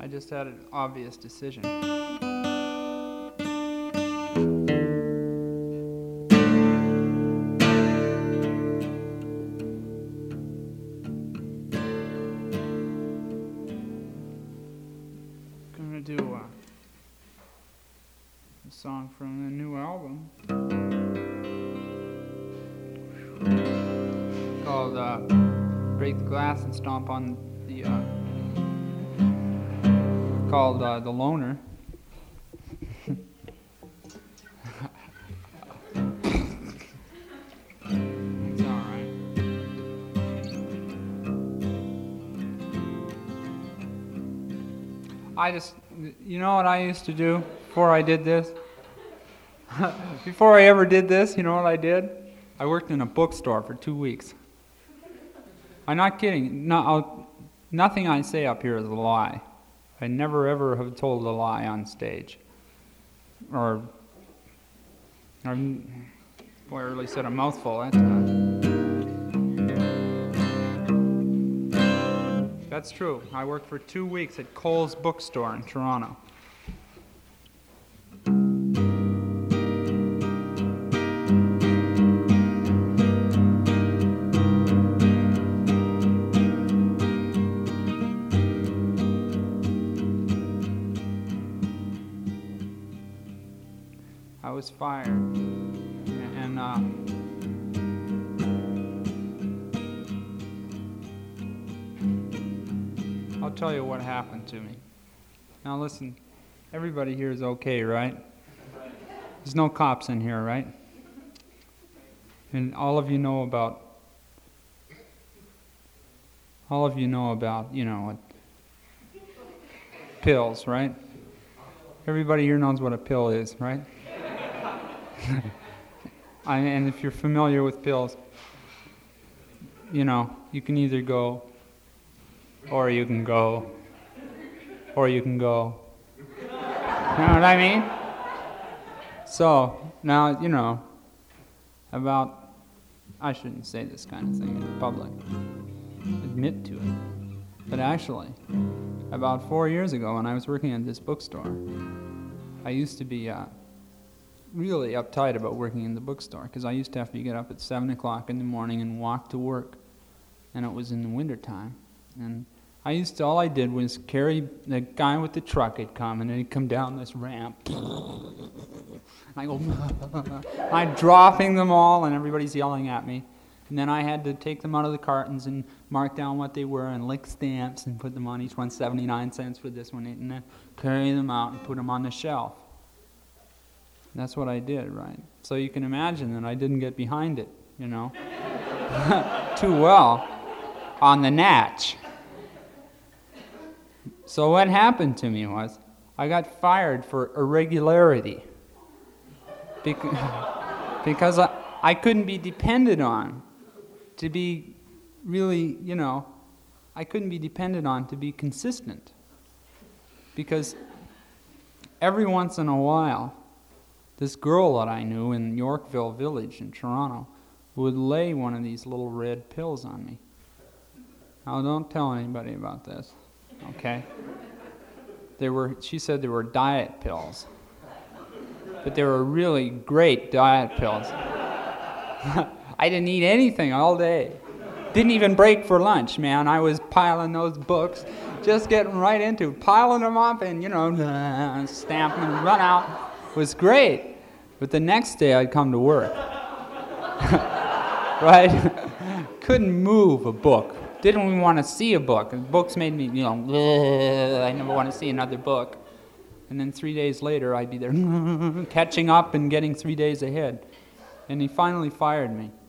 I just had an obvious decision. Gonna do a song from the new album called Break the Glass and Stomp on the called The Loner. It's alright. You know what I used to do before I did this? Before I ever did this, you know what I did? I worked in a bookstore for 2 weeks. I'm not kidding. No, nothing I say up here is a lie. I never ever have told a lie on stage. Boy, I really said a mouthful that time. That's true. I worked for 2 weeks at Cole's Bookstore in Toronto. I was fired, and I'll tell you what happened to me. Now listen, everybody here is okay, right? There's no cops in here, right? And all of you know about, pills, right? Everybody here knows what a pill is, right? And if you're familiar with pills, you can either go, or you can go, or you can go. You know what I mean? So, now, I shouldn't say this kind of thing in public, admit to it, but actually, about 4 years ago when I was working at this bookstore, I used to be really uptight about working in the bookstore because I used to have to get up at 7 o'clock in the morning and walk to work, and it was in the wintertime. And all I did was carry the guy with the truck had come, and then he'd come down this ramp. I go, I'm dropping them all, and everybody's yelling at me. And then I had to take them out of the cartons and mark down what they were and lick stamps and put them on each one, 79 cents for this one, and then carry them out and put them on the shelf. That's what I did, right? So you can imagine that I didn't get behind it, too well on the natch. So what happened to me was I got fired for irregularity because I couldn't be depended on to be really, I couldn't be depended on to be consistent because every once in a while this girl that I knew in Yorkville Village in Toronto would lay one of these little red pills on me. Now don't tell anybody about this, okay? She said they were diet pills, but they were really great diet pills. I didn't eat anything all day. Didn't even break for lunch, man. I was piling those books, just getting right into piling them up and, stamp them and run out. It was great. But the next day I'd come to work. Right? Couldn't move a book. Didn't even want to see a book. Books made me, I never want to see another book. And then 3 days later I'd be there catching up and getting 3 days ahead. And he finally fired me.